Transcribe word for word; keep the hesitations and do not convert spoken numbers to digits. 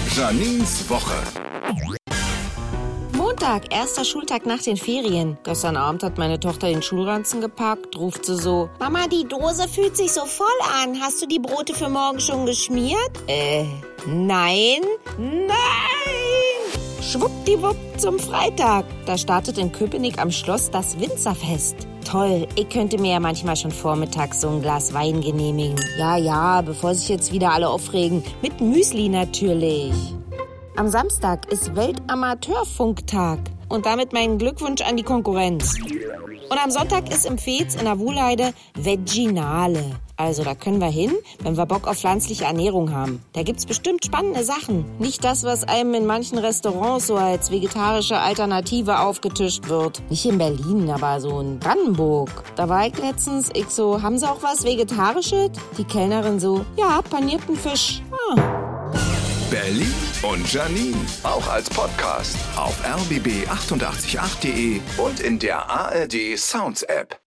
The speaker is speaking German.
Janins Woche. Montag, erster Schultag nach den Ferien. Gestern Abend hat meine Tochter den Schulranzen gepackt, ruft sie so: Mama, die Dose fühlt sich so voll an. Hast du die Brote für morgen schon geschmiert? Äh, nein. Nein! Schwuppdiwupp zum Freitag. Da startet in Köpenick am Schloss das Winzerfest. Toll, ich könnte mir ja manchmal schon vormittags so ein Glas Wein genehmigen. Ja, ja, bevor sich jetzt wieder alle aufregen. Mit Müsli natürlich. Am Samstag ist Weltamateurfunktag und damit mein Glückwunsch an die Konkurrenz. Und am Sonntag ist im Veets in der Wuhlheide Veginale. Also da können wir hin, wenn wir Bock auf pflanzliche Ernährung haben. Da gibt's bestimmt spannende Sachen. Nicht das, was einem in manchen Restaurants so als vegetarische Alternative aufgetischt wird. Nicht in Berlin, aber so in Brandenburg. Da war ich letztens, ich so, haben Sie auch was Vegetarisches? Die Kellnerin so, ja, panierten Fisch. Ah. Berlin und Janine, auch als Podcast auf r b b acht acht acht punkt de und in der A R D Sounds App.